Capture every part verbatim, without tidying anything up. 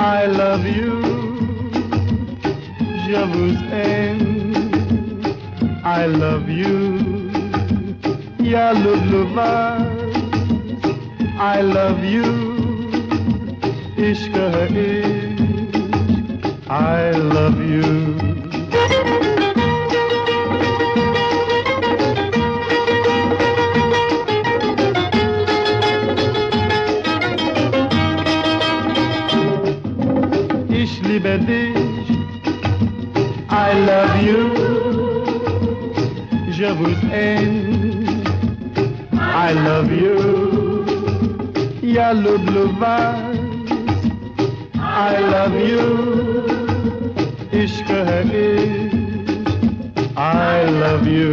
I love you, je vous aime. I love you, ya lubluva. I love you, ishq hai ishq. I love you. Ich liebe dich, I love you, je vous aime, I love you, ya lubluva, I love you, ishq hai ishq, I love you.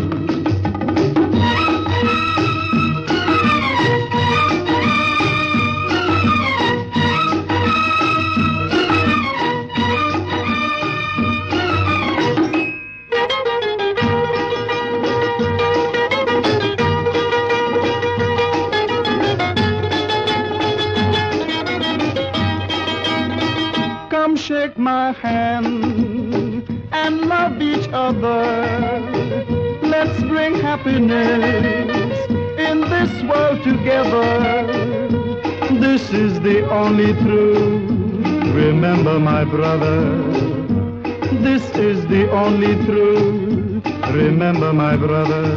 Come shake my hand and love each other. Let's bring happiness in this world together. This is the only truth. Remember, my brother, this is the only truth. Remember, my brother.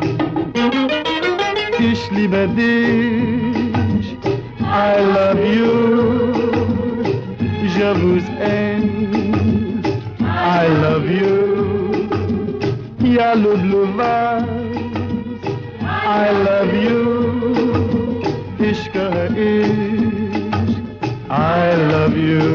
Ich liebe dich, I love you. Je vous aime, I love you, ya lubluva, I love you, ishq hai ishq, I love you.